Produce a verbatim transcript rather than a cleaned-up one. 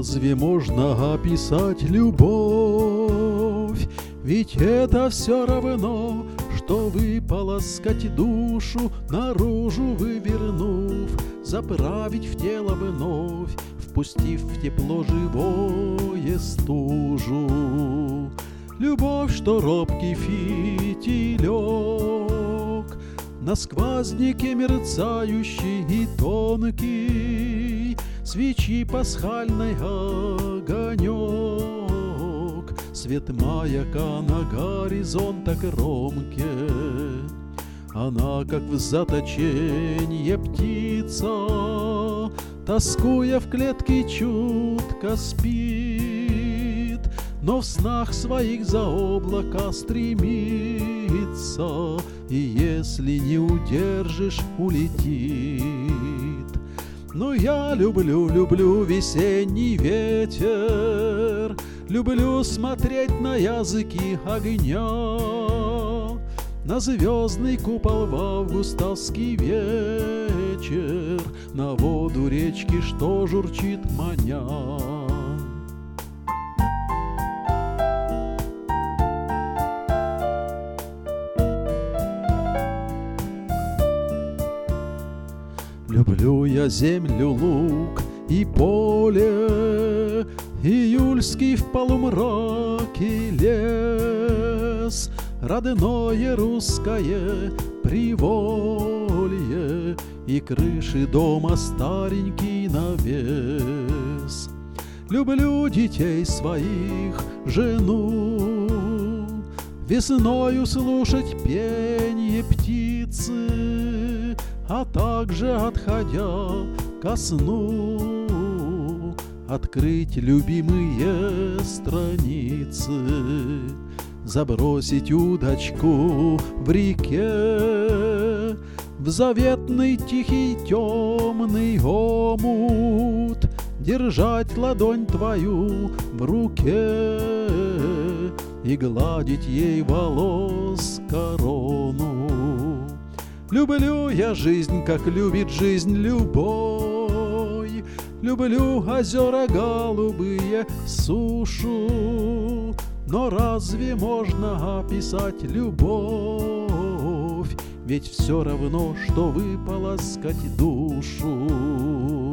разве можно описать любовь? Ведь это все равно, что выполоскать душу, наружу вывернув, заправить в тело вновь, впустив в тепло живое стужу. Любовь, что робкий фитилек, на сквозняке мерцающий и тонкий, свечи пасхальный огонек, свет маяка на горизонта кромке. Она, как в заточенье птица, тоскуя в клетке, чутко спит, но в снах своих за облака стремится, и если не удержишь, улетит. Но я люблю, люблю весенний ветер, люблю смотреть на языки огня, на звездный купол в августовский вечер, на воду речки, что журчит маня. Люблю я землю, луг и поле, июльский в полумраке лес, родное русское приволье и крыши дома старенький навес. Люблю детей своих, жену, весною слушать пенье птицы, а также, отходя ко сну, открыть любимые страницы, забросить удочку в реке, в заветный тихий темный омут, держать ладонь твою в руке и гладить ей волос корону. Люблю я жизнь, как любит жизнь любой, люблю озера голубые, сушу, но разве можно описать любовь? Ведь все равно, что выполоскать душу.